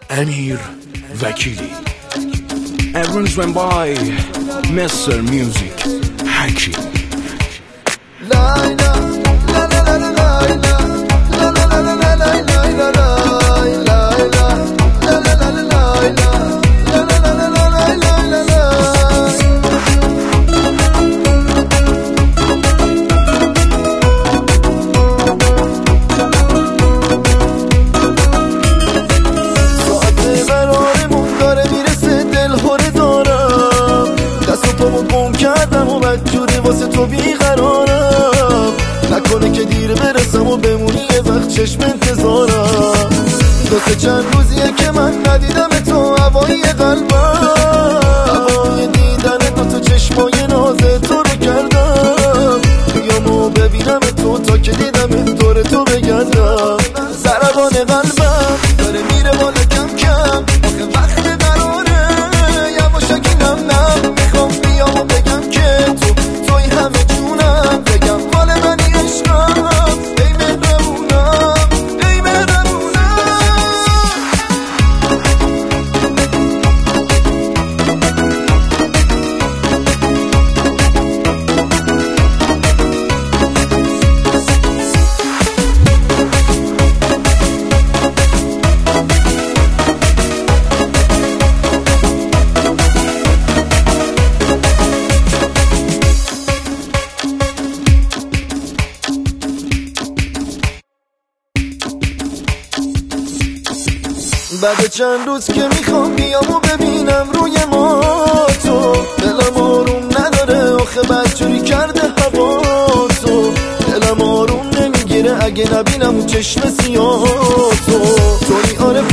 Amir Vakili. Everyone's went by Mr. Music Hakim. واسه تو بیقرارم، نکنه که دیر برسم و بمونی یه وقت چشم انتظارم. دو چند روزیه که من ندیدم تو هوای قلبم، هوای دیدن دو چشمای ناز تو رو کردم. بیامو ببینم تو تا که دیدم دور تو بگردم. ضربان قلبم داره میره بالا کم کم، آخه وقت قراره یواشکی نم نم. میخوام بیامو بگم که توی همه جونم، بگم مال منی عشقم، ای مهربونم ای مهربونم. بعد چند روز که میخوام بیام و ببینم روی ما تو، دلم آروم نداره آخه بدجوری کرده هوا تو. دلم آروم نمیگیره اگه نبینم اون چشم سیاه تو. توی عارف